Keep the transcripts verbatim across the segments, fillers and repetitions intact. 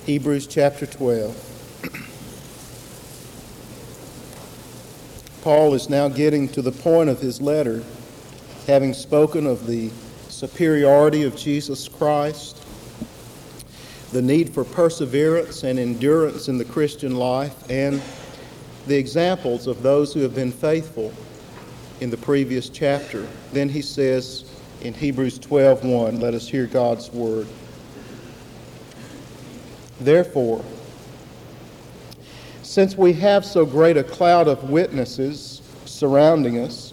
Hebrews chapter twelve. Paul is now getting to the point of his letter, having spoken of the superiority of Jesus Christ, the need for perseverance and endurance in the Christian life, and the examples of those who have been faithful in the previous chapter. Then he says in Hebrews twelve one, let us hear God's word. Therefore, since we have so great a cloud of witnesses surrounding us,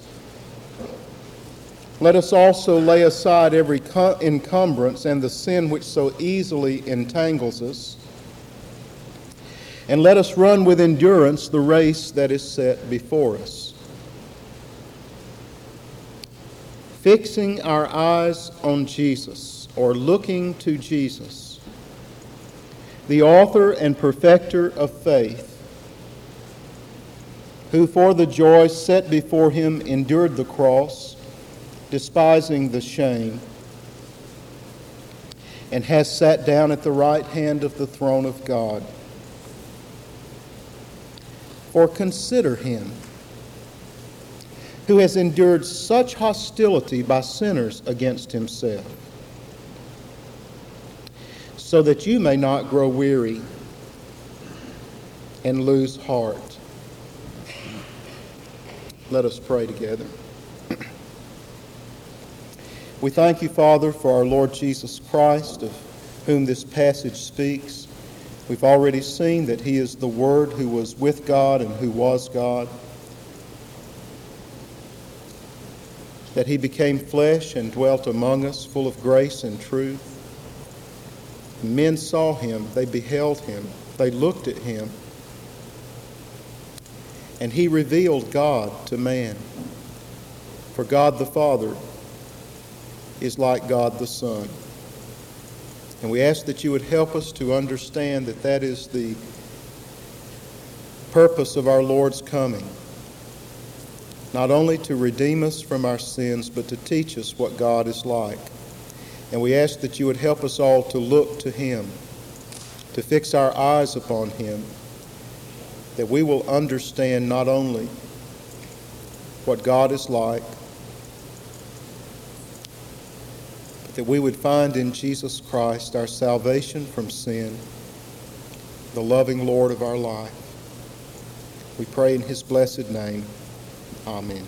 let us also lay aside every encumbrance and the sin which so easily entangles us, and let us run with endurance the race that is set before us, fixing our eyes on Jesus, or looking to Jesus, the author and perfecter of faith, who for the joy set before him endured the cross, despising the shame, and has sat down at the right hand of the throne of God. For consider him who has endured such hostility by sinners against himself, so that you may not grow weary and lose heart. Let us pray together. We thank you, Father, for our Lord Jesus Christ, of whom this passage speaks. We've already seen that he is the Word who was with God and who was God, that he became flesh and dwelt among us, full of grace and truth. Men saw him, they beheld him, they looked at him, and he revealed God to man. For God the Father is like God the Son. And we ask that you would help us to understand that that is the purpose of our Lord's coming, not only to redeem us from our sins, but to teach us what God is like. And we ask that you would help us all to look to him, to fix our eyes upon him, that we will understand not only what God is like, but that we would find in Jesus Christ our salvation from sin, the loving Lord of our life. We pray in his blessed name. Amen.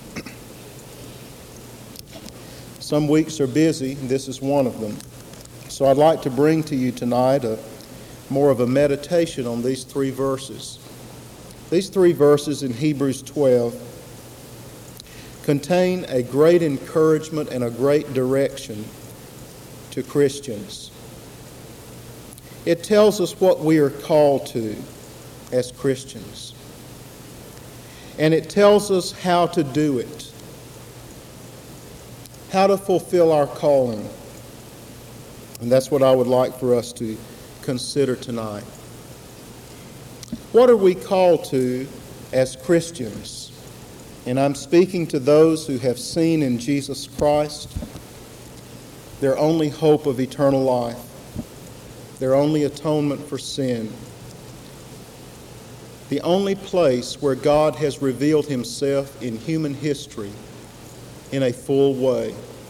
Some weeks are busy, and this is one of them. So I'd like to bring to you tonight a more of a meditation on these three verses. These three verses in Hebrews twelve contain a great encouragement and a great direction to Christians. It tells us what we are called to as Christians. And it tells us how to do it, how to fulfill our calling. And that's what I would like for us to consider tonight. What are we called to as Christians? And I'm speaking to those who have seen in Jesus Christ their only hope of eternal life, their only atonement for sin, the only place where God has revealed himself in human history in a full way.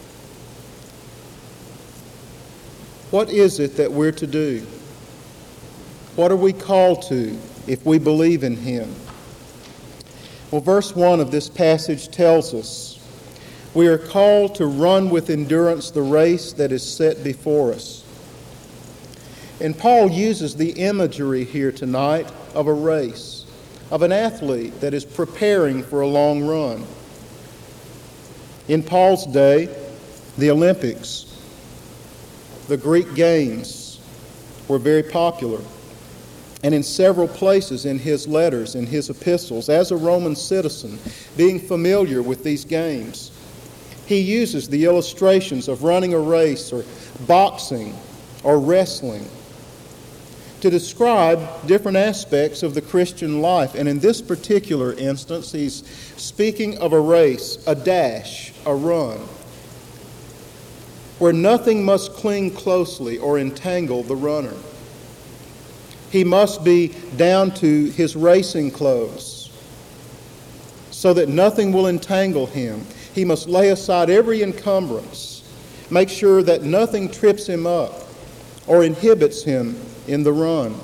What is it that we're to do? What are we called to if we believe in him? Well, verse one of this passage tells us we are called to run with endurance the race that is set before us. And Paul uses the imagery here tonight of a race, of an athlete that is preparing for a long run. In Paul's day, the Olympics, the Greek games were very popular. And in several places in his letters, in his epistles, as a Roman citizen, being familiar with these games, he uses the illustrations of running a race or boxing or wrestling to describe different aspects of the Christian life. And in this particular instance, he's speaking of a race, a dash, a run, where nothing must cling closely or entangle the runner. He must be down to his racing clothes so that nothing will entangle him. He must lay aside every encumbrance, make sure that nothing trips him up or inhibits him in the run.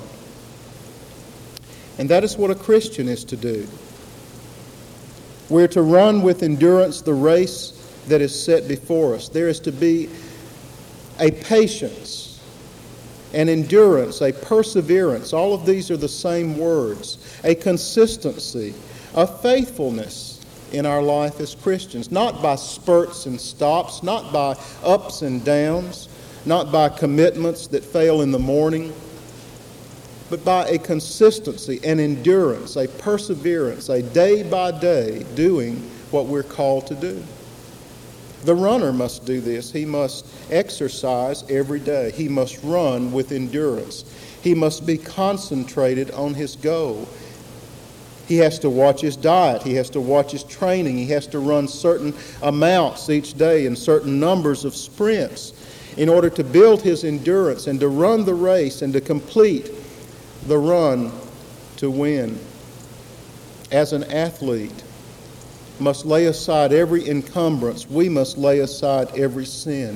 And that is what a Christian is to do. We're to run with endurance the race that is set before us. There is to be a patience, an endurance, a perseverance. All of these are the same words. A consistency, a faithfulness in our life as Christians, not by spurts and stops, not by ups and downs, not by commitments that fail in the morning, but by a consistency, an endurance, a perseverance, a day-by-day doing what we're called to do. The runner must do this. He must exercise every day. He must run with endurance. He must be concentrated on his goal. He has to watch his diet. He has to watch his training. He has to run certain amounts each day and certain numbers of sprints in order to build his endurance and to run the race and to complete the run to win. As an athlete must lay aside every encumbrance, we must lay aside every sin.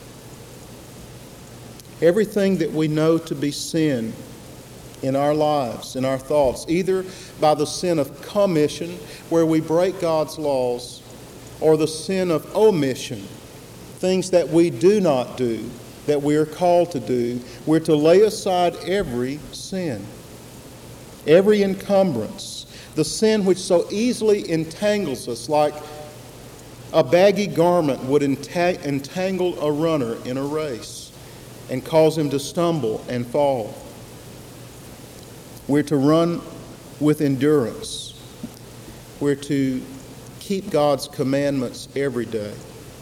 Everything that we know to be sin in our lives, in our thoughts, either by the sin of commission, where we break God's laws, or the sin of omission, things that we do not do, that we are called to do. We're to lay aside every sin, every encumbrance, the sin which so easily entangles us, like a baggy garment would entang- entangle a runner in a race and cause him to stumble and fall. We're to run with endurance. We're to keep God's commandments every day.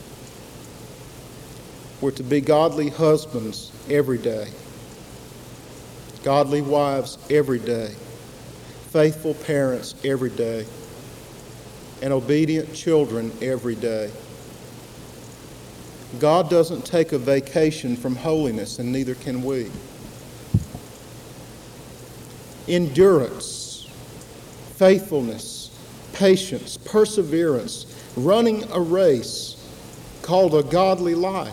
We're to be godly husbands every day, godly wives every day, faithful parents every day, and obedient children every day. God doesn't take a vacation from holiness, and neither can we. Endurance, faithfulness, patience, perseverance, running a race called a godly life.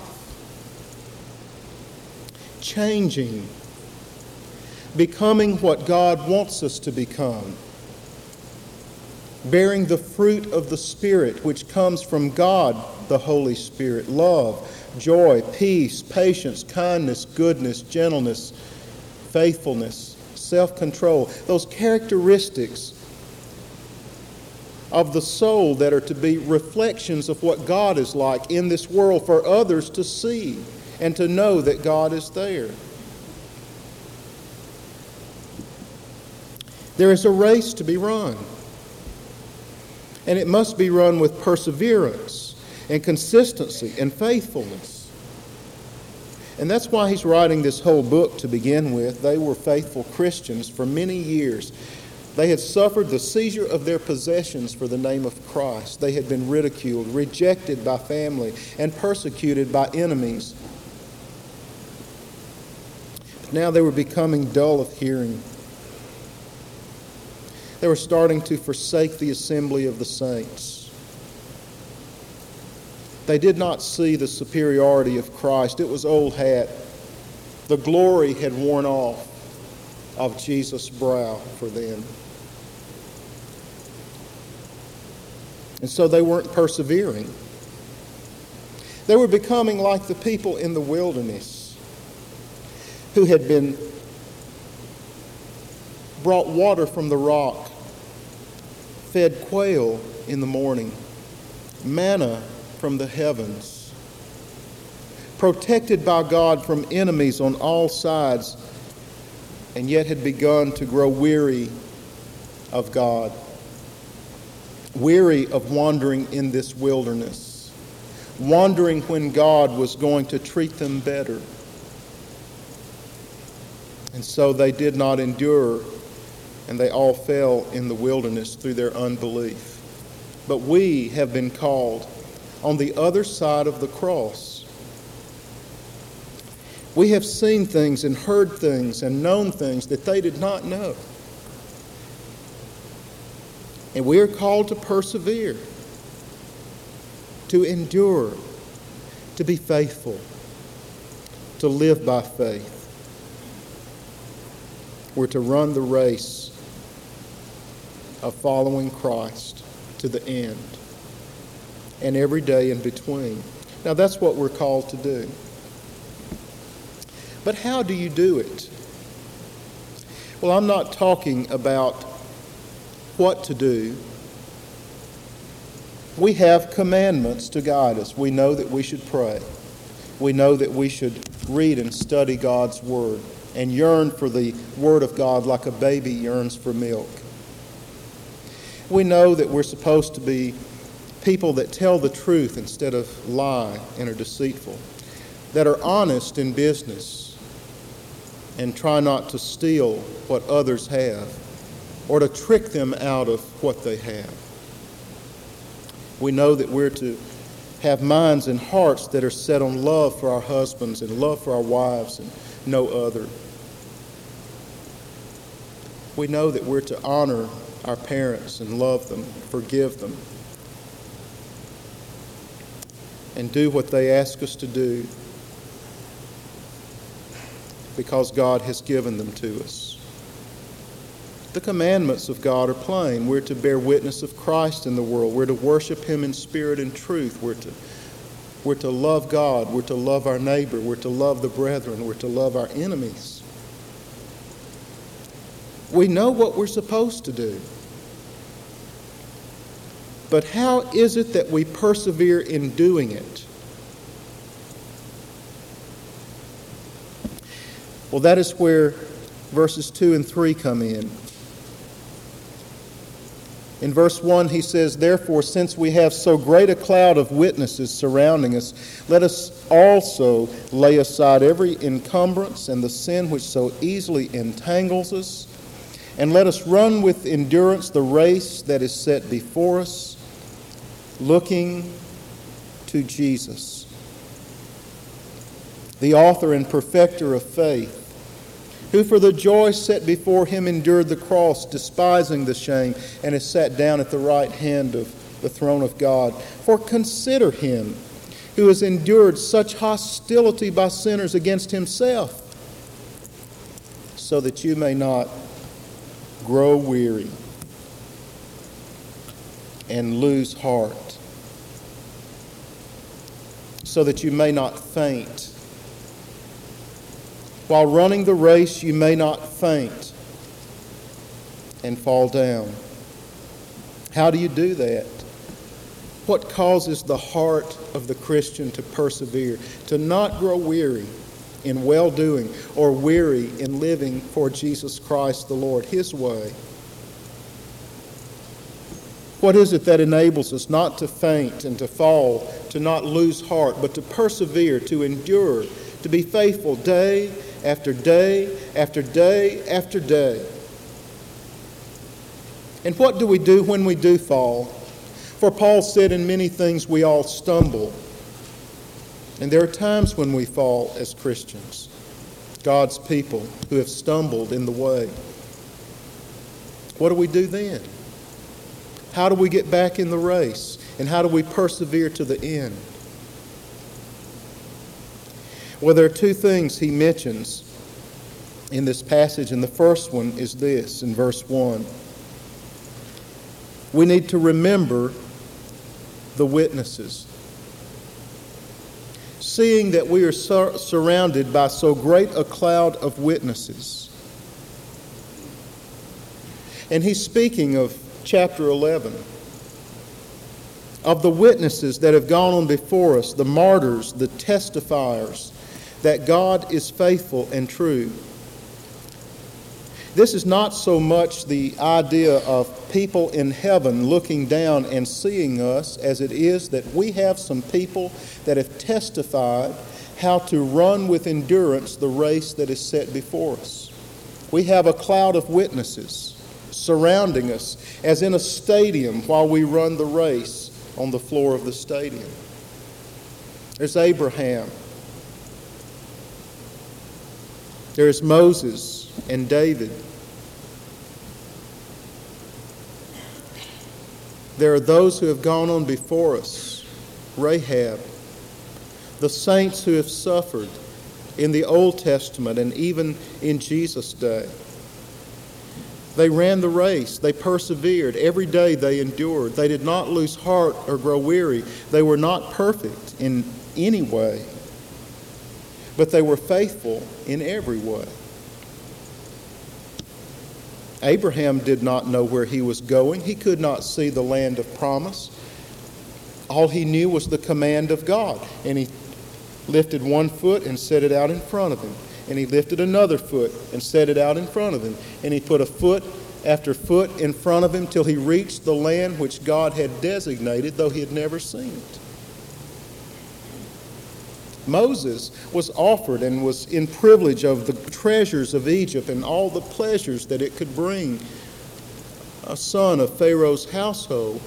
Changing, becoming what God wants us to become, bearing the fruit of the Spirit which comes from God, the Holy Spirit: love, joy, peace, patience, kindness, goodness, gentleness, faithfulness, self-control. Those characteristics of the soul that are to be reflections of what God is like in this world for others to see and to know that God is there. There is a race to be run, and it must be run with perseverance and consistency and faithfulness. And that's why he's writing this whole book to begin with. They were faithful Christians for many years. They had suffered the seizure of their possessions for the name of Christ. They had been ridiculed, rejected by family, and persecuted by enemies. Now they were becoming dull of hearing. They were starting to forsake the assembly of the saints. They did not see the superiority of Christ. It was old hat. The glory had worn off of Jesus' brow for them. And so they weren't persevering. They were becoming like the people in the wilderness who had been brought water from the rock, fed quail in the morning, manna from the heavens, protected by God from enemies on all sides, and yet had begun to grow weary of God, weary of wandering in this wilderness, wondering when God was going to treat them better. And so they did not endure, and they all fell in the wilderness through their unbelief. But we have been called on the other side of the cross. We have seen things and heard things and known things that they did not know. And we are called to persevere, to endure, to be faithful, to live by faith. We're to run the race of following Christ to the end and every day in between. Now that's what we're called to do. But how do you do it? Well, I'm not talking about what to do. We have commandments to guide us. We know that we should pray. We know that we should read and study God's Word and yearn for the Word of God like a baby yearns for milk. We know that we're supposed to be people that tell the truth instead of lie and are deceitful, that are honest in business and try not to steal what others have or to trick them out of what they have. We know that we're to have minds and hearts that are set on love for our husbands and love for our wives and no other. We know that we're to honor our parents and love them, forgive them, and do what they ask us to do because God has given them to us. The commandments of God are plain. We're to bear witness of Christ in the world. We're to worship Him in spirit and truth. We're to, we're to love God. We're to love our neighbor. We're to love the brethren. We're to love our enemies. We know what we're supposed to do. But how is it that we persevere in doing it? Well, that is where verses two and three come in. In verse one, he says, "Therefore, since we have so great a cloud of witnesses surrounding us, let us also lay aside every encumbrance and the sin which so easily entangles us, and let us run with endurance the race that is set before us, looking to Jesus, the author and perfecter of faith, who for the joy set before him endured the cross, despising the shame, and is sat down at the right hand of the throne of God. For consider him who has endured such hostility by sinners against himself, so that you may not grow weary and lose heart, so that you may not faint. While running the race, you may not faint and fall down." How do you do that? What causes the heart of the Christian to persevere, to not grow weary in well-doing or weary in living for Jesus Christ the Lord, His way? What is it that enables us not to faint and to fall, to not lose heart, but to persevere, to endure, to be faithful day after day after day after day? And what do we do when we do fall? For Paul said, "In many things we all stumble." And there are times when we fall as Christians, God's people who have stumbled in the way. What do we do then? How do we get back in the race? And how do we persevere to the end? Well, there are two things he mentions in this passage, and the first one is this, in verse one. We need to remember the witnesses. Seeing that we are sur- surrounded by so great a cloud of witnesses. And he's speaking of chapter eleven, of the witnesses that have gone on before us, the martyrs, the testifiers, that God is faithful and true. This is not so much the idea of people in heaven looking down and seeing us as it is that we have some people that have testified how to run with endurance the race that is set before us. We have a cloud of witnesses surrounding us as in a stadium while we run the race on the floor of the stadium. There's Abraham, There is Moses and David. There are those who have gone on before us, Rahab, the saints who have suffered in the Old Testament and even in Jesus' day. They ran the race. They persevered. Every day they endured. They did not lose heart or grow weary. They were not perfect in any way, but they were faithful in every way. Abraham did not know where he was going. He could not see the land of promise. All he knew was the command of God. And he lifted one foot and set it out in front of him. And he lifted another foot and set it out in front of him. And he put a foot after foot in front of him till he reached the land which God had designated, though he had never seen it. Moses was offered and was in privilege of the treasures of Egypt and all the pleasures that it could bring a son of Pharaoh's household.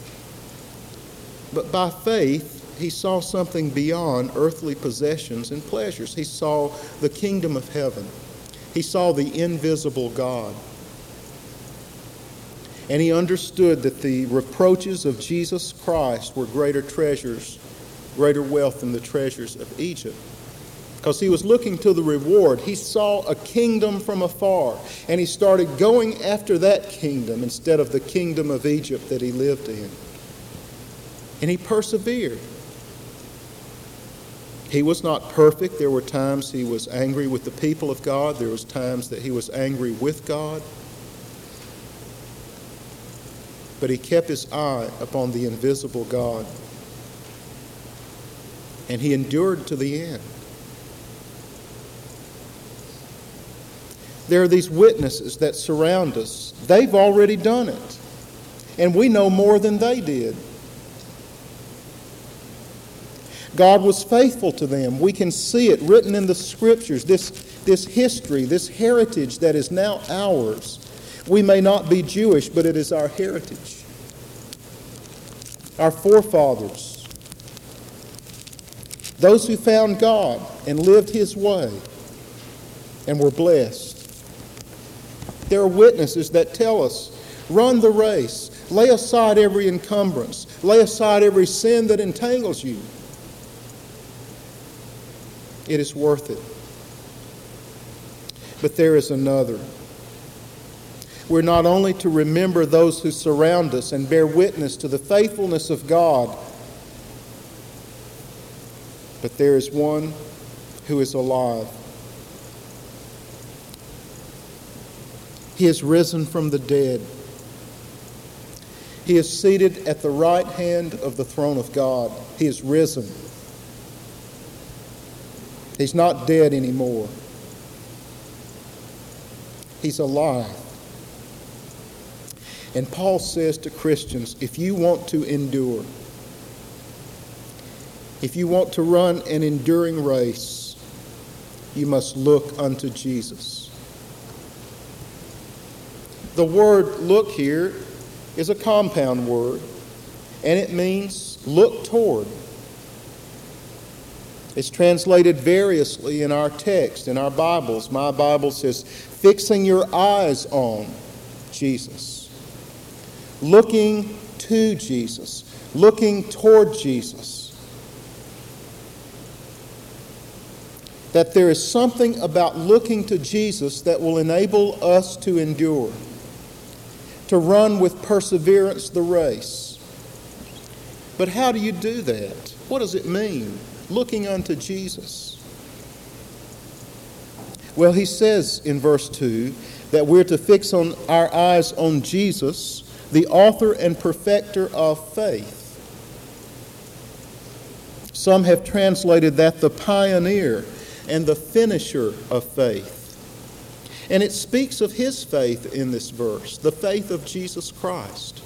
But by faith, he saw something beyond earthly possessions and pleasures. He saw the kingdom of heaven. He saw the invisible God. And he understood that the reproaches of Jesus Christ were greater treasures, greater wealth than the treasures of Egypt. Because he was looking to the reward. He saw a kingdom from afar, and he started going after that kingdom instead of the kingdom of Egypt that he lived in. And he persevered. He was not perfect. There were times he was angry with the people of God. There was times that he was angry with God. But he kept his eye upon the invisible God. And he endured to the end. There are these witnesses that surround us. They've already done it. And we know more than they did. God was faithful to them. We can see it written in the Scriptures, this, this history, this heritage that is now ours. We may not be Jewish, but it is our heritage. Our forefathers, those who found God and lived His way and were blessed. There are witnesses that tell us, run the race, lay aside every encumbrance, lay aside every sin that entangles you. It is worth it. But there is another. We're not only to remember those who surround us and bear witness to the faithfulness of God, but there is one who is alive. He is risen from the dead. He is seated at the right hand of the throne of God. He is risen. He's not dead anymore. He's alive. And Paul says to Christians, if you want to endure, if you want to run an enduring race, you must look unto Jesus. The word look here is a compound word, and it means look toward. It's translated variously in our text, in our Bibles. My Bible says, fixing your eyes on Jesus. Looking to Jesus. Looking toward Jesus. That there is something about looking to Jesus that will enable us to endure. To run with perseverance the race. But how do you do that? What does it mean? Looking unto Jesus. Well, he says in verse two that we're to fix on our eyes on Jesus, the author and perfecter of faith. Some have translated that the pioneer and the finisher of faith. And it speaks of his faith in this verse, the faith of Jesus Christ.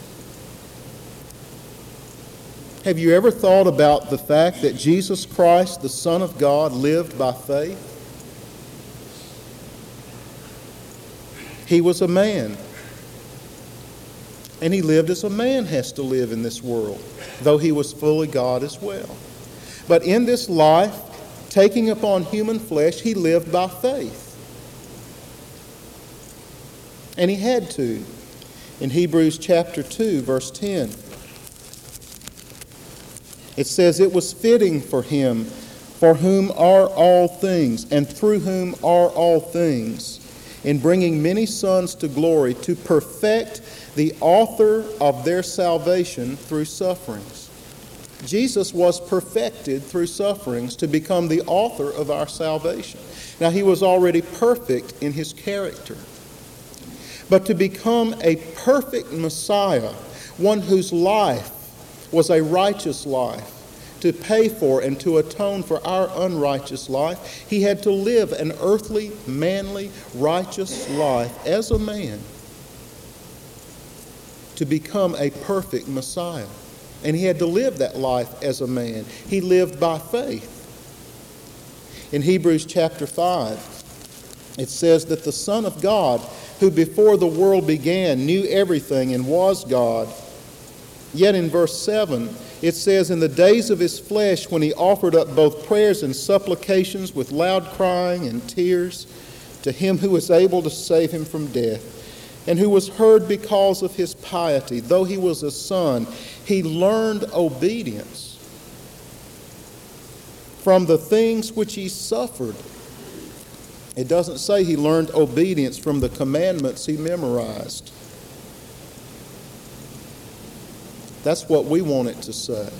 Have you ever thought about the fact that Jesus Christ, the Son of God, lived by faith? He was a man. And he lived as a man has to live in this world, though he was fully God as well. But in this life, taking upon human flesh, he lived by faith. And he had to. In Hebrews chapter two, verse ten, it says, "It was fitting for him, for whom are all things, and through whom are all things, in bringing many sons to glory, to perfect the author of their salvation through sufferings." Jesus was perfected through sufferings to become the author of our salvation. Now, he was already perfect in his character. But to become a perfect Messiah, one whose life was a righteous life, to pay for and to atone for our unrighteous life, he had to live an earthly, manly, righteous life as a man to become a perfect Messiah. And he had to live that life as a man. He lived by faith. In Hebrews chapter five, it says that the Son of God, who before the world began knew everything and was God. Yet in verse seven, it says, "In the days of his flesh, when he offered up both prayers and supplications with loud crying and tears to him who was able to save him from death, and who was heard because of his piety, though he was a son, he learned obedience from the things which he suffered." It doesn't say he learned obedience from the commandments he memorized. That's what we want it to say.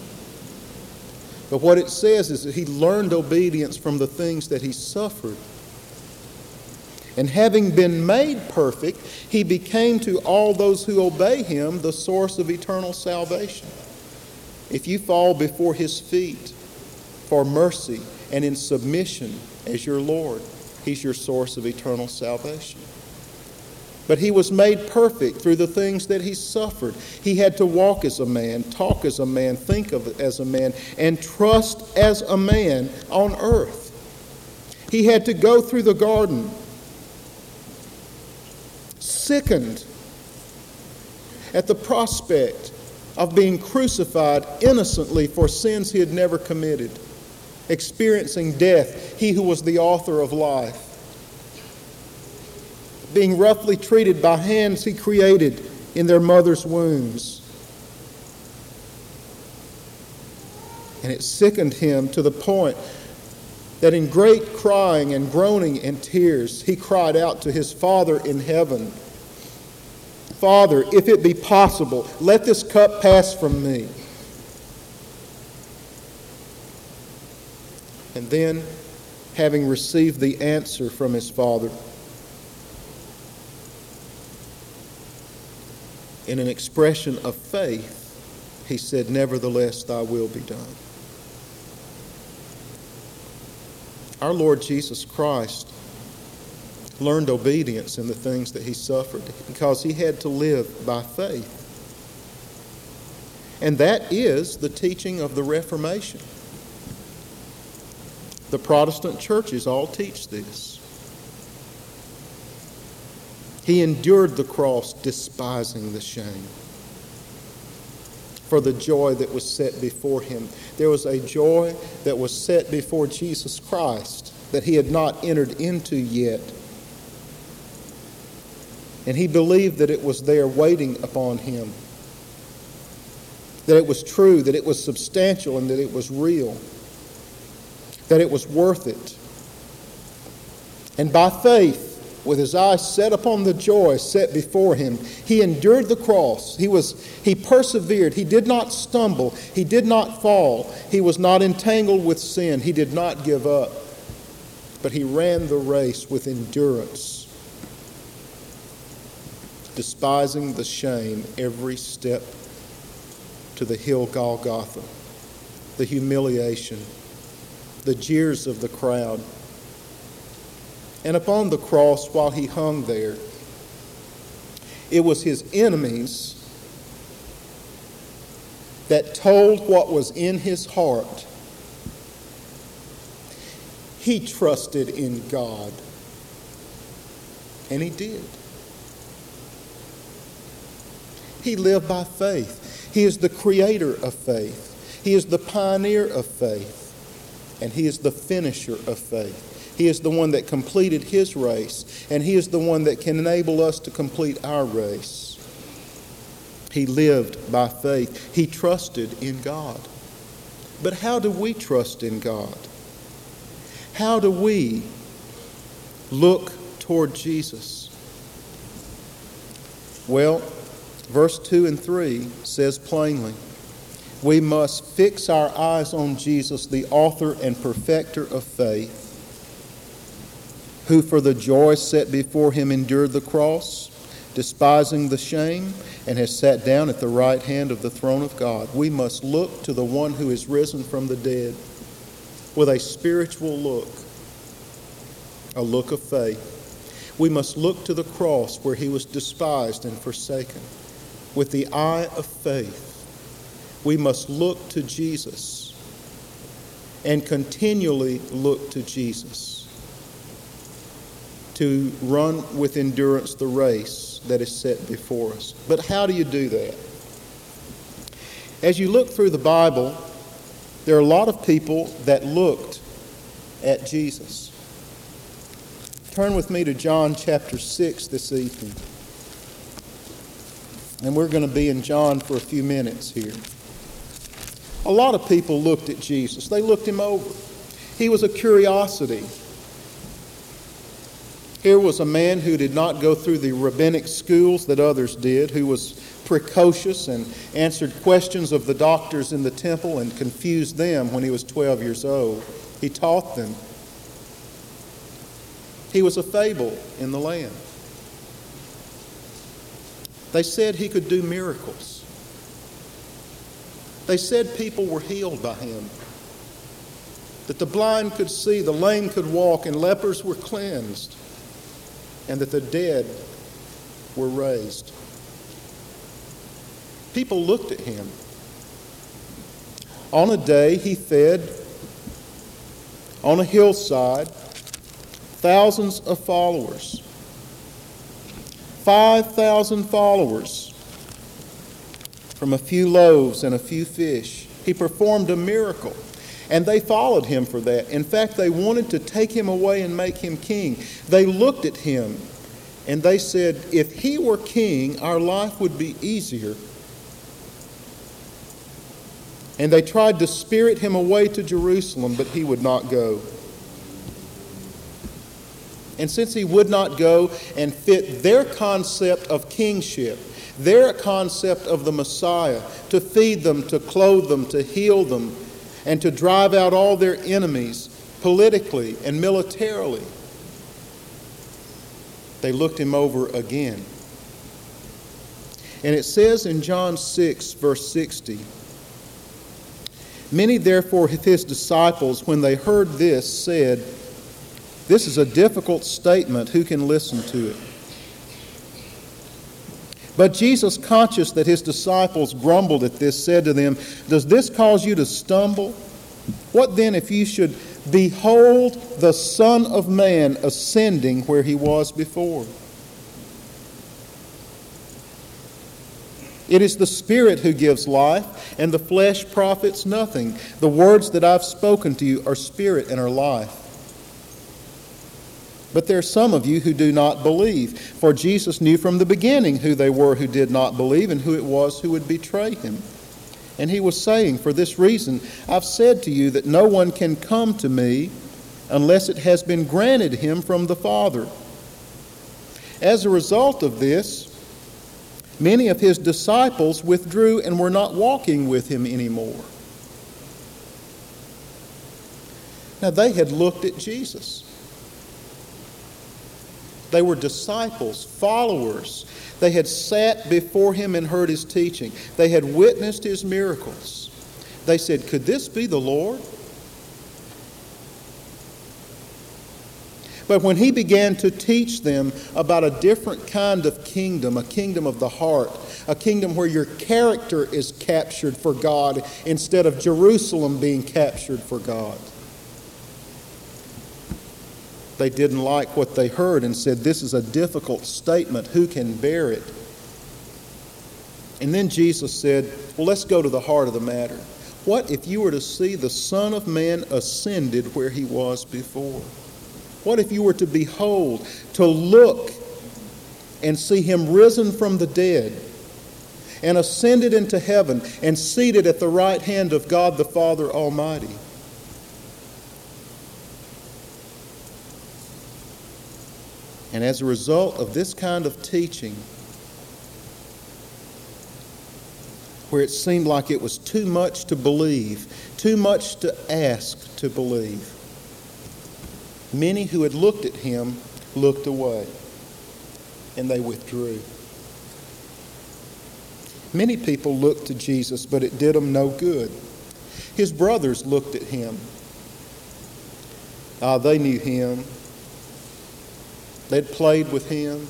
But what it says is that he learned obedience from the things that he suffered. And having been made perfect, he became to all those who obey him the source of eternal salvation. If you fall before his feet for mercy and in submission as your Lord, he's your source of eternal salvation. But he was made perfect through the things that he suffered. He had to walk as a man, talk as a man, think of it as a man, and trust as a man on earth. He had to go through the garden, sickened at the prospect of being crucified innocently for sins he had never committed, experiencing death, he who was the author of life, being roughly treated by hands he created in their mother's wombs. And it sickened him to the point that in great crying and groaning and tears, he cried out to his Father in heaven, "Father, if it be possible, let this cup pass from me." And then, having received the answer from his Father, in an expression of faith, he said, "Nevertheless, thy will be done." Our Lord Jesus Christ learned obedience in the things that he suffered because he had to live by faith. And that is the teaching of the Reformation. The Protestant churches all teach this. He endured the cross, despising the shame, for the joy that was set before him. There was a joy that was set before Jesus Christ that he had not entered into yet. And he believed that it was there waiting upon him, that it was true, that it was substantial, and that it was real, that it was worth it. And by faith, with his eyes set upon the joy set before him, he endured the cross. He was, he persevered. He did not stumble. He did not fall. He was not entangled with sin. He did not give up. But he ran the race with endurance, despising the shame every step to the hill Golgotha, the humiliation, the jeers of the crowd. And upon the cross, while he hung there, it was his enemies that told what was in his heart. He trusted in God, and he did. He lived by faith. He is the creator of faith. He is the pioneer of faith, and he is the finisher of faith. He is the one that completed his race, and he is the one that can enable us to complete our race. He lived by faith. He trusted in God. But how do we trust in God? How do we look toward Jesus? Well, verse two and three says plainly, we must fix our eyes on Jesus, the author and perfecter of faith, who for the joy set before him endured the cross, despising the shame, and has sat down at the right hand of the throne of God. We must look to the one who is risen from the dead with a spiritual look, a look of faith. We must look to the cross where he was despised and forsaken with the eye of faith. We must look to Jesus and continually look to Jesus to run with endurance the race that is set before us. But how do you do that? As you look through the Bible, there are a lot of people that looked at Jesus. Turn with me to John chapter six this evening. And we're going to be in John for a few minutes here. A lot of people looked at Jesus. They looked him over. He was a curiosity. Here was a man who did not go through the rabbinic schools that others did, who was precocious and answered questions of the doctors in the temple and confused them when he was twelve years old. He taught them. He was a fable in the land. They said he could do miracles. They said people were healed by him, that the blind could see, the lame could walk, and lepers were cleansed, and that the dead were raised. People looked at him. On a day, he fed on a hillside thousands of followers. Five thousand followers from a few loaves and a few fish. He performed a miracle, and they followed him for that. In fact, they wanted to take him away and make him king. They looked at him, and they said, if he were king, our life would be easier. And they tried to spirit him away to Jerusalem, but he would not go. And since he would not go and fit their concept of kingship, their concept of the Messiah, to feed them, to clothe them, to heal them, and to drive out all their enemies politically and militarily, they looked him over again. And it says in John six, verse sixty, many therefore of his disciples, when they heard this, said, this is a difficult statement. Who can listen to it? But Jesus, conscious that his disciples grumbled at this, said to them, does this cause you to stumble? What then if you should behold the Son of Man ascending where he was before? It is the Spirit who gives life, and the flesh profits nothing. The words that I've spoken to you are spirit and are life. But there are some of you who do not believe. For Jesus knew from the beginning who they were who did not believe and who it was who would betray him. And he was saying, for this reason, I've said to you that no one can come to me unless it has been granted him from the Father. As a result of this, many of his disciples withdrew and were not walking with him anymore. Now, they had looked at Jesus. They were disciples, followers. They had sat before him and heard his teaching. They had witnessed his miracles. They said, could this be the Lord? But when he began to teach them about a different kind of kingdom, a kingdom of the heart, a kingdom where your character is captured for God instead of Jerusalem being captured for God, they didn't like what they heard and said, this is a difficult statement. Who can bear it? And then Jesus said, well, let's go to the heart of the matter. What if you were to see the Son of Man ascended where he was before? What if you were to behold, to look and see him risen from the dead and ascended into heaven and seated at the right hand of God the Father Almighty? And as a result of this kind of teaching, where it seemed like it was too much to believe, too much to ask to believe, many who had looked at him looked away, and they withdrew. Many people looked to Jesus, but it did them no good. His brothers looked at him. Ah, they knew him. They'd played with him.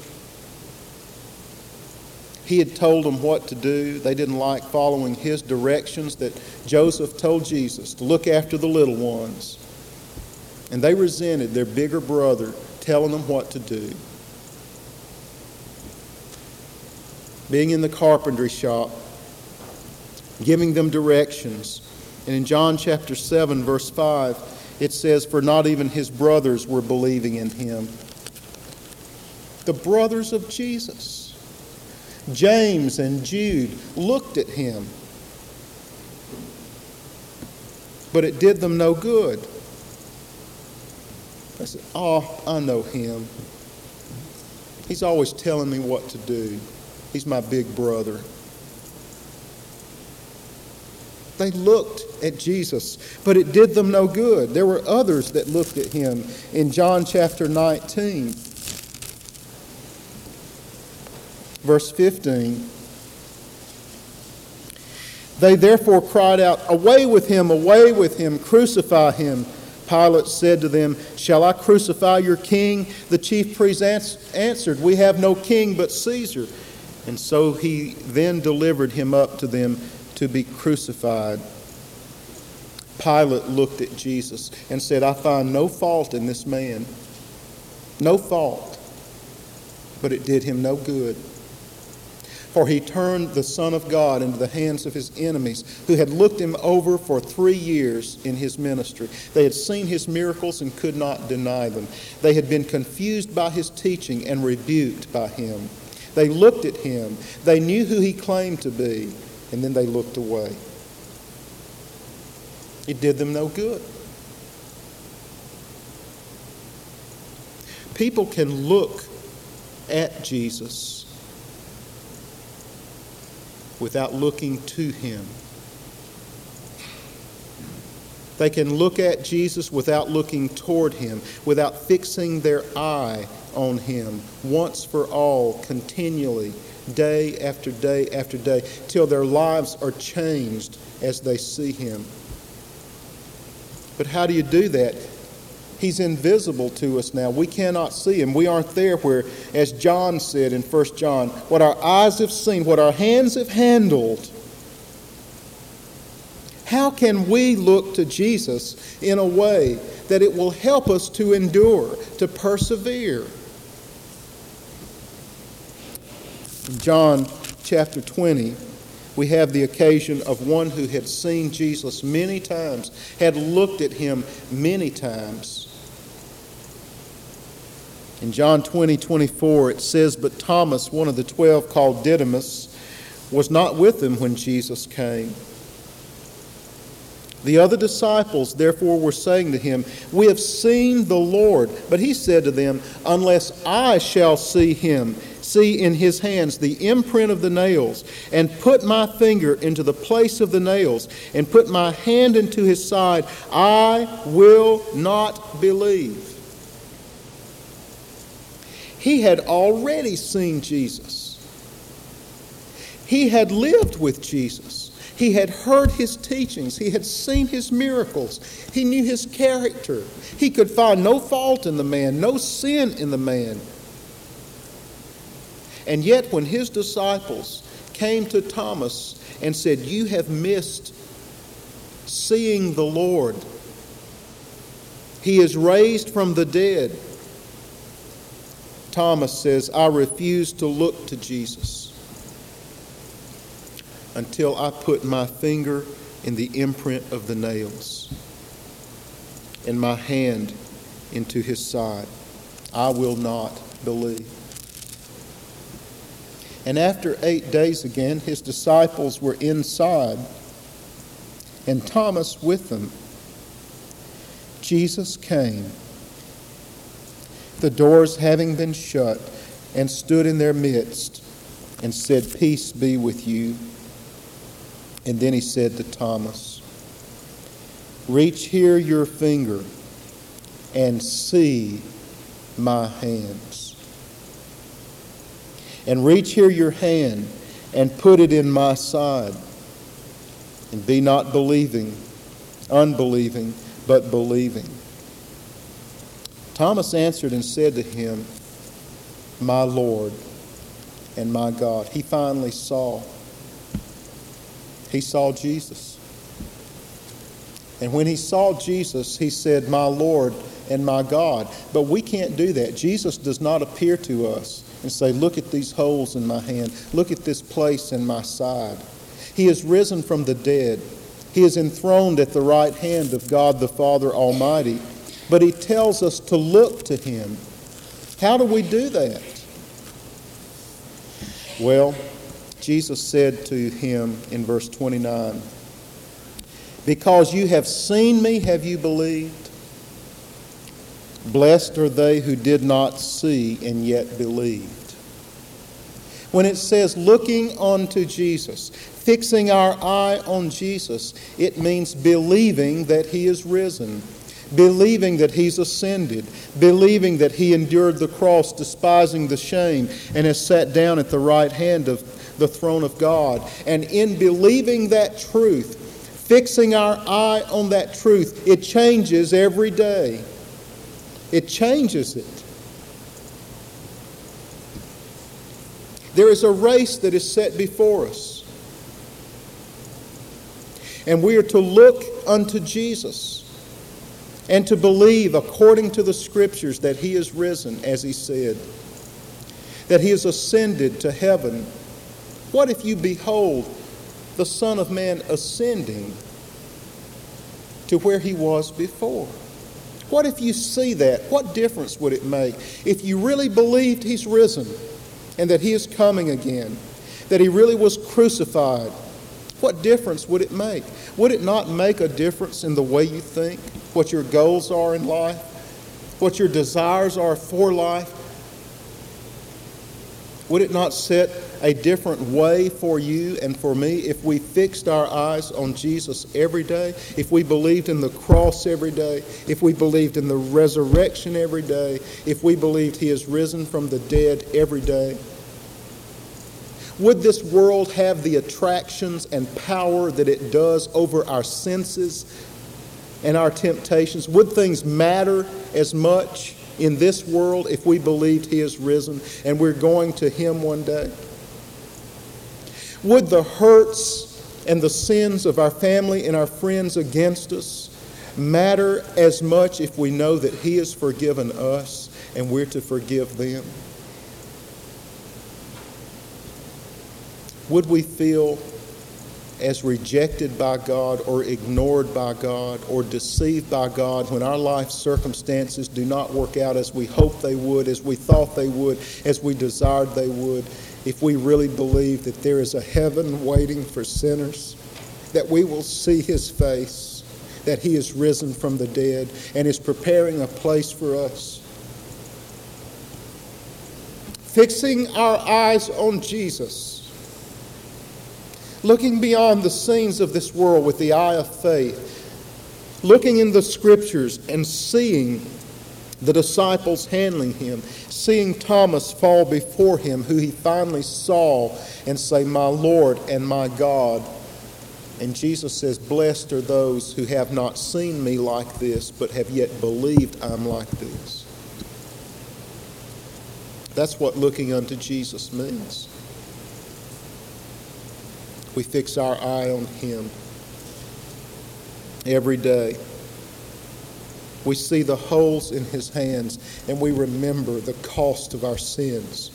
He had told them what to do. They didn't like following his directions that Joseph told Jesus to look after the little ones. And they resented their bigger brother telling them what to do. Being in the carpentry shop, giving them directions. And in John chapter seven, verse five, it says, "For not even his brothers were believing in him." The brothers of Jesus, James and Jude, looked at him, but it did them no good. They said, "Oh, I know him. He's always telling me what to do. He's my big brother." They looked at Jesus, but it did them no good. There were others that looked at him. In John chapter nineteen, verse fifteen, "They therefore cried out, 'Away with him, away with him, crucify him.' Pilate said to them, 'Shall I crucify your king?' The chief priests answered, 'We have no king but Caesar.' And so he then delivered him up to them to be crucified." Pilate looked at Jesus and said, "I find no fault in this man. No fault." But it did him no good. For he turned the Son of God into the hands of his enemies, who had looked him over for three years in his ministry. They had seen his miracles and could not deny them. They had been confused by his teaching and rebuked by him. They looked at him. They knew who he claimed to be, and then they looked away. It did them no good. People can look at Jesus without looking to him. They can look at Jesus without looking toward him, without fixing their eye on him once for all, continually, day after day after day, till their lives are changed as they see him. But how do you do that? He's invisible to us now. We cannot see him. We aren't there where, as John said in First John, what our eyes have seen, what our hands have handled. How can we look to Jesus in a way that it will help us to endure, to persevere? In John chapter twenty, we have the occasion of one who had seen Jesus many times, had looked at him many times. In John twenty, twenty-four, it says, "But Thomas, one of the twelve, called Didymus, was not with them when Jesus came. The other disciples therefore were saying to him, 'We have seen the Lord.' But he said to them, 'Unless I shall see him, see in his hands the imprint of the nails, and put my finger into the place of the nails, and put my hand into his side, I will not believe.'" He had already seen Jesus. He had lived with Jesus. He had heard his teachings. He had seen his miracles. He knew his character. He could find no fault in the man, no sin in the man. And yet when his disciples came to Thomas and said, "You have missed seeing the Lord. He is raised from the dead," Thomas says, "I refuse to look to Jesus until I put my finger in the imprint of the nails and my hand into his side. I will not believe. And after eight days again, his disciples were inside, and Thomas with them. Jesus came, the doors having been shut, and stood in their midst, and said, "Peace be with you." And then he said to Thomas, "Reach here your finger, and see my hands. And reach here your hand, and put it in my side. And be not believing, unbelieving, but believing." Thomas answered and said to him, "My Lord and my God." He finally saw. He saw Jesus. And when he saw Jesus, he said, "My Lord and my God." But we can't do that. Jesus does not appear to us and say, "Look at these holes in my hand. Look at this place in my side." He is risen from the dead. He is enthroned at the right hand of God the Father Almighty. But he tells us to look to him. How do we do that? Well, Jesus said to him in verse twenty-nine, "Because you have seen me, have you believed? Blessed are they who did not see and yet believed." When it says looking unto Jesus, fixing our eye on Jesus, it means believing that he is risen, believing that he's ascended, believing that he endured the cross, despising the shame, and has sat down at the right hand of the throne of God. And in believing that truth, fixing our eye on that truth, it changes every day. It changes it. There is a race that is set before us. And we are to look unto Jesus and to believe according to the Scriptures that he is risen, as he said, that he is ascended to heaven. What if you behold the Son of Man ascending to where he was before? What if you see that? What difference would it make if you really believed he's risen and that he is coming again, that he really was crucified? What difference would it make? Would it not make a difference in the way you think, what your goals are in life, what your desires are for life? Would it not set a different way for you and for me if we fixed our eyes on Jesus every day, if we believed in the cross every day, if we believed in the resurrection every day, if we believed he is risen from the dead every day? Would this world have the attractions and power that it does over our senses and our temptations? Would things matter as much in this world if we believed he is risen and we're going to him one day? Would the hurts and the sins of our family and our friends against us matter as much if we know that he has forgiven us and we're to forgive them? Would we feel as rejected by God or ignored by God or deceived by God when our life circumstances do not work out as we hoped they would, as we thought they would, as we desired they would, if we really believe that there is a heaven waiting for sinners, that we will see his face, that he is risen from the dead and is preparing a place for us? Fixing our eyes on Jesus, looking beyond the scenes of this world with the eye of faith, looking in the Scriptures and seeing the disciples handling him, seeing Thomas fall before him, who he finally saw, and say, "My Lord and my God." And Jesus says, "Blessed are those who have not seen me like this, but have yet believed I'm like this." That's what looking unto Jesus means. We fix our eye on him every day. We see the holes in his hands and we remember the cost of our sins.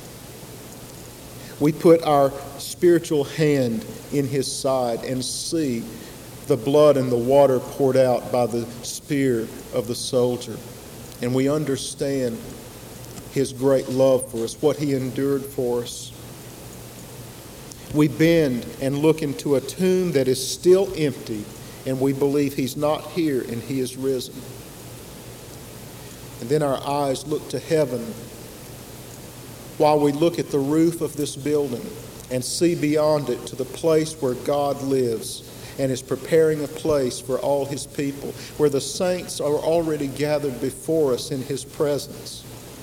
We put our spiritual hand in his side and see the blood and the water poured out by the spear of the soldier. and we understand his great love for us, what he endured for us, we bend and look into a tomb that is still empty, and we believe he's not here and he is risen. And then our eyes look to heaven while we look at the roof of this building and see beyond it to the place where God lives and is preparing a place for all his people, where the saints are already gathered before us in his presence.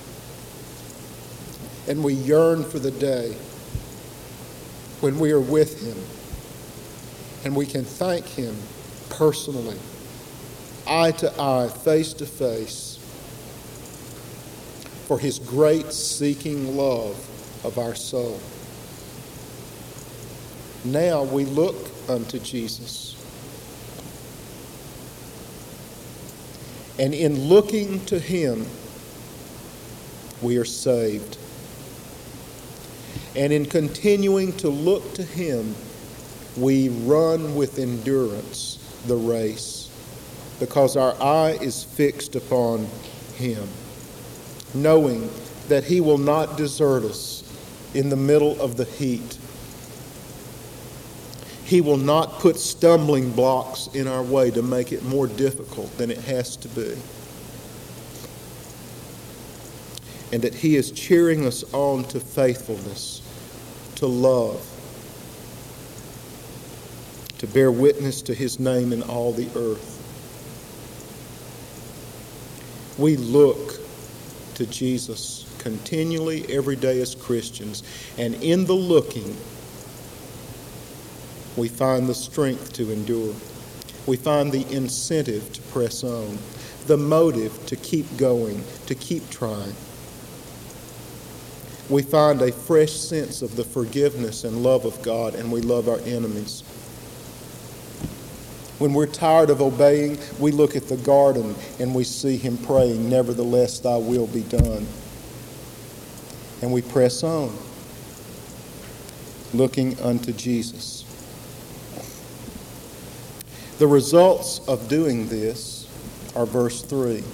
And we yearn for the day when we are with him and we can thank him personally, eye to eye, face to face, for his great seeking love of our soul. Now we look unto Jesus. And in looking to him, we are saved. And in continuing to look to him, we run with endurance the race, because our eye is fixed upon him, knowing that he will not desert us in the middle of the heat. He will not put stumbling blocks in our way to make it more difficult than it has to be. And that he is cheering us on to faithfulness, to love, to bear witness to his name in all the earth. We look to Jesus continually every day as Christians, and in the looking, we find the strength to endure. We find the incentive to press on, the motive to keep going, to keep trying. We find a fresh sense of the forgiveness and love of God, and we love our enemies. When we're tired of obeying, we look at the garden and we see him praying, "Nevertheless, thy will be done." And we press on, looking unto Jesus. The results of doing this are verse three.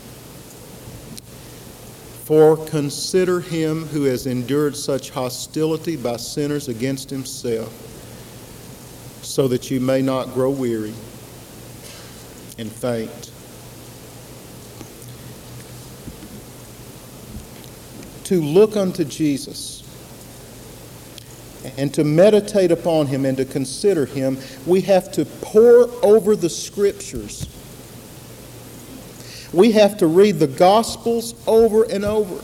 For consider him who has endured such hostility by sinners against himself, so that you may not grow weary and faint. To look unto Jesus and to meditate upon him and to consider him, we have to pore over the Scriptures. We have to read the Gospels over and over.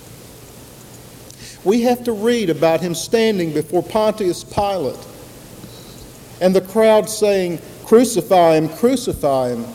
We have to read about him standing before Pontius Pilate and the crowd saying, "Crucify him, crucify him."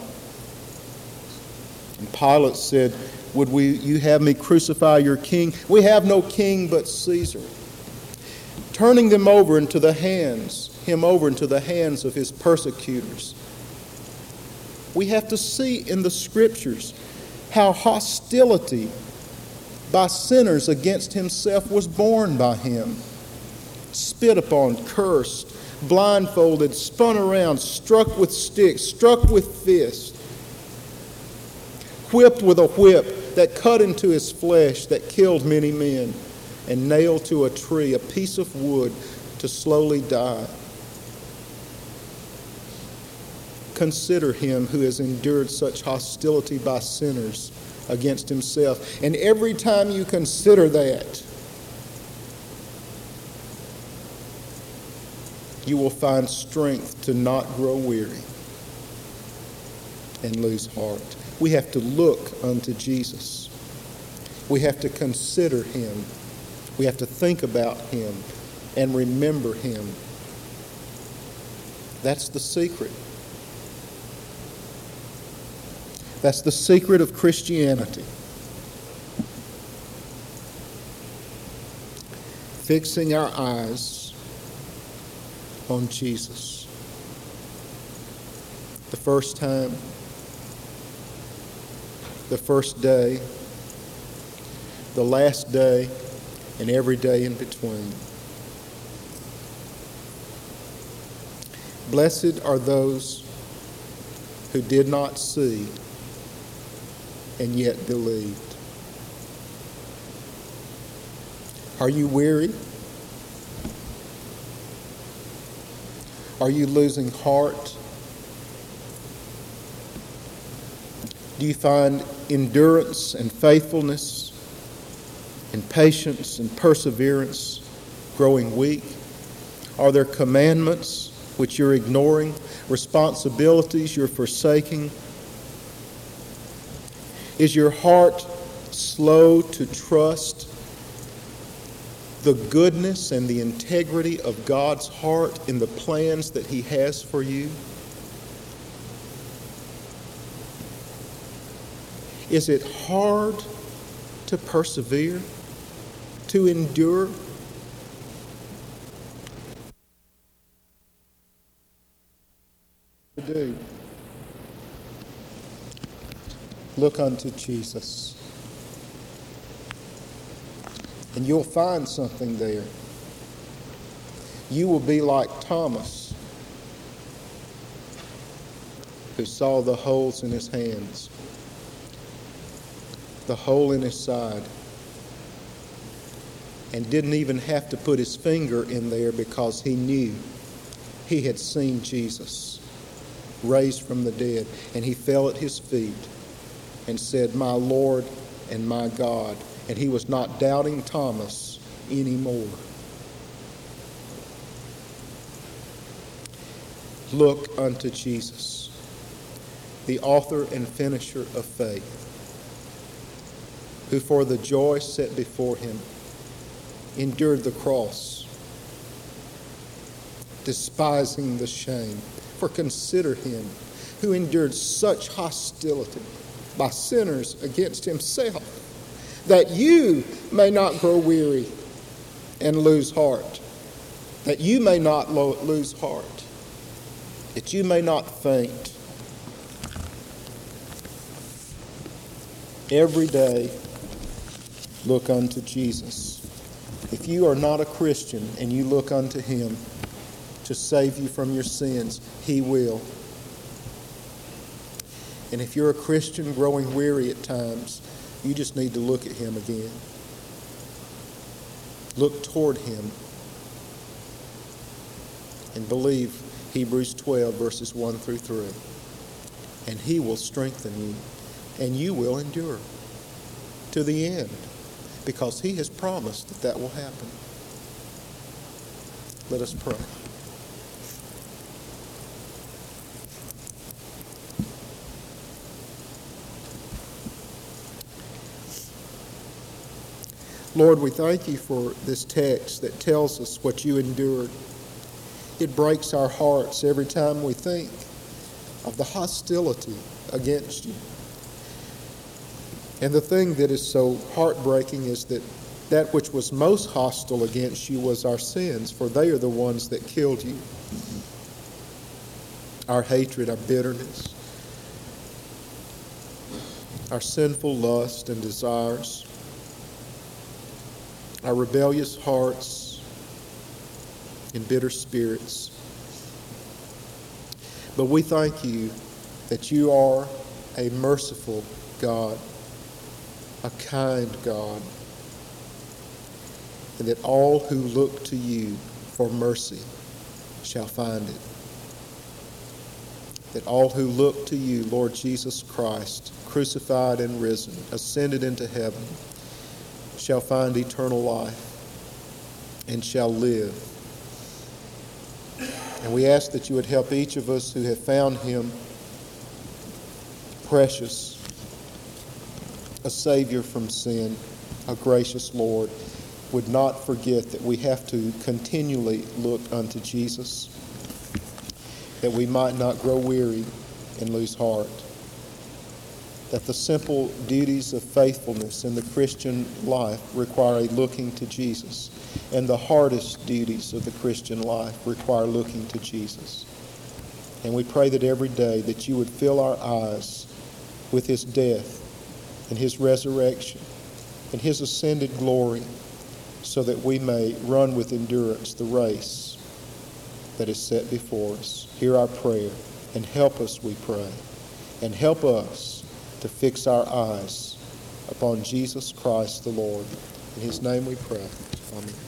And Pilate said, "Would we, you have me crucify your king? We have no king but Caesar." Turning them over into the hands, him over into the hands of his persecutors. We have to see in the Scriptures how hostility by sinners against himself was borne by him. Spit upon, cursed, blindfolded, spun around, struck with sticks, struck with fists, whipped with a whip that cut into his flesh, that killed many men, and nailed to a tree, a piece of wood, to slowly die. Consider him who has endured such hostility by sinners against himself. And every time you consider that, you will find strength to not grow weary and lose heart. We have to look unto Jesus. We have to consider him. We have to think about him and remember him. That's the secret. That's the secret of Christianity. Fixing our eyes on Jesus. The first time, the first day, the last day, and every day in between. Blessed are those who did not see and yet believed? Are you weary? Are you losing heart? Do you find endurance and faithfulness and patience and perseverance growing weak? Are there commandments which you're ignoring, responsibilities you're forsaking? Is your heart slow to trust the goodness and the integrity of God's heart in the plans that He has for you? Is it hard to persevere, to endure? To do. Look unto Jesus. And you'll find something there. You will be like Thomas, who saw the holes in his hands, the hole in his side, and didn't even have to put his finger in there because he knew he had seen Jesus raised from the dead. And he fell at his feet and said, "My Lord and my God." And he was not doubting Thomas anymore. Look unto Jesus, the author and finisher of faith, who for the joy set before him endured the cross, despising the shame. For consider him who endured such hostility by sinners against himself, that you may not grow weary and lose heart, that you may not lo- lose heart, that you may not faint. Every day, look unto Jesus. If you are not a Christian and you look unto Him to save you from your sins, He will. And if you're a Christian growing weary at times, you just need to look at Him again. Look toward Him and believe Hebrews twelve, verses one through three. And He will strengthen you, and you will endure to the end, because He has promised that that will happen. Let us pray. Lord, we thank You for this text that tells us what You endured. It breaks our hearts every time we think of the hostility against You. And the thing that is so heartbreaking is that that which was most hostile against You was our sins, for they are the ones that killed You. Our hatred, our bitterness, our sinful lust and desires, our rebellious hearts and bitter spirits. But we thank You that You are a merciful God, a kind God, and that all who look to You for mercy shall find it. That all who look to You, Lord Jesus Christ, crucified and risen, ascended into heaven, shall find eternal life and shall live. And we ask that You would help each of us who have found Him precious, a Savior from sin, a gracious Lord, would not forget that we have to continually look unto Jesus, that we might not grow weary and lose heart, that the simple duties of faithfulness in the Christian life require a looking to Jesus, and the hardest duties of the Christian life require looking to Jesus. And we pray that every day that You would fill our eyes with His death and His resurrection and His ascended glory, so that we may run with endurance the race that is set before us. Hear our prayer and help us, we pray, and help us to fix our eyes upon Jesus Christ the Lord. In his name we pray. Amen.